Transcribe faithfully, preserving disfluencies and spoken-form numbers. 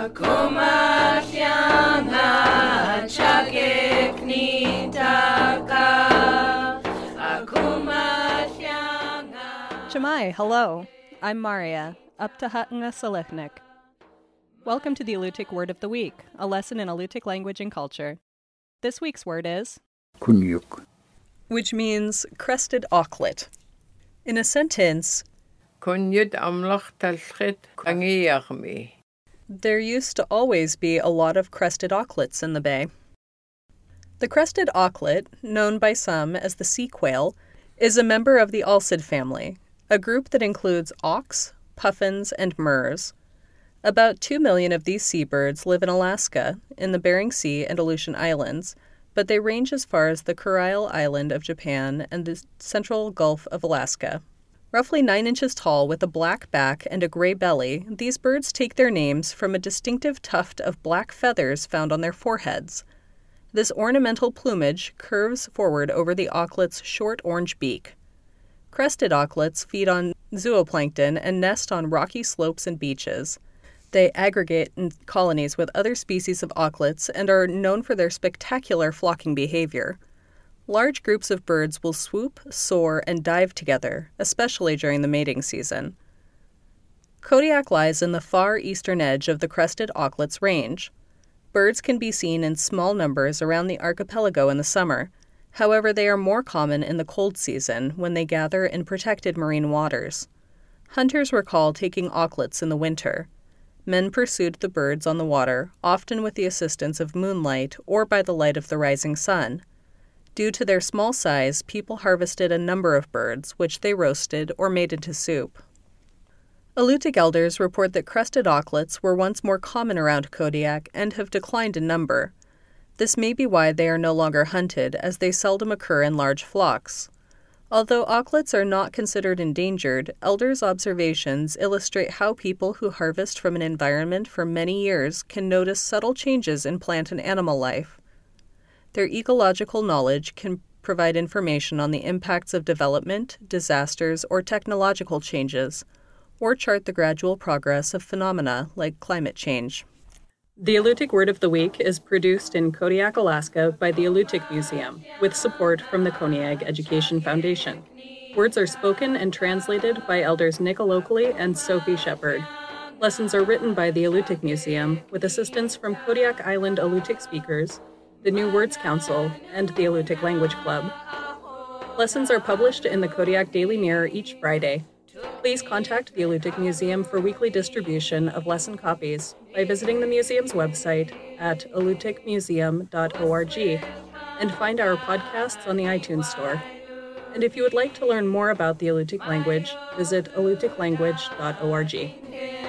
Shemai, hello. I'm Maria, up to Hatanga Selechnik. Welcome to the Alutiiq Word of the Week, a lesson in Alutiiq language and culture. This week's word is Kunyuk, which means crested auklet. In a sentence, Kunyut amlach talchit angiyachmi. There used to always be a lot of crested auklets in the bay. The crested auklet, known by some as the sea quail, is a member of the alcid family, a group that includes auks, puffins, and murres. About two million of these seabirds live in Alaska, in the Bering Sea and Aleutian Islands, but they range as far as the Kurile Island of Japan and the central Gulf of Alaska. Roughly nine inches tall with a black back and a gray belly, these birds take their names from a distinctive tuft of black feathers found on their foreheads. This ornamental plumage curves forward over the auklet's short orange beak. Crested auklets feed on zooplankton and nest on rocky slopes and beaches. They aggregate in colonies with other species of auklets and are known for their spectacular flocking behavior. Large groups of birds will swoop, soar, and dive together, especially during the mating season. Kodiak lies in the far eastern edge of the crested auklet's range. Birds can be seen in small numbers around the archipelago in the summer. However, they are more common in the cold season when they gather in protected marine waters. Hunters recall taking auklets in the winter. Men pursued the birds on the water, often with the assistance of moonlight or by the light of the rising sun. Due to their small size, people harvested a number of birds, which they roasted or made into soup. Alutiiq elders report that crested auklets were once more common around Kodiak and have declined in number. This may be why they are no longer hunted, as they seldom occur in large flocks. Although auklets are not considered endangered, elders' observations illustrate how people who harvest from an environment for many years can notice subtle changes in plant and animal life. Their ecological knowledge can provide information on the impacts of development, disasters, or technological changes, or chart the gradual progress of phenomena like climate change. The Alutiiq Word of the Week is produced in Kodiak, Alaska by the Alutiiq Museum, with support from the Koniag Education Foundation. Words are spoken and translated by elders Nick Alokli and Sophie Shepard. Lessons are written by the Alutiiq Museum, with assistance from Kodiak Island Alutiiq speakers, the New Words Council, and the Alutiiq Language Club. Lessons are published in the Kodiak Daily Mirror each Friday. Please contact the Alutiiq Museum for weekly distribution of lesson copies by visiting the museum's website at alutiiq museum dot org and find our podcasts on the iTunes Store. And if you would like to learn more about the Alutiiq language, visit alutiiq language dot org.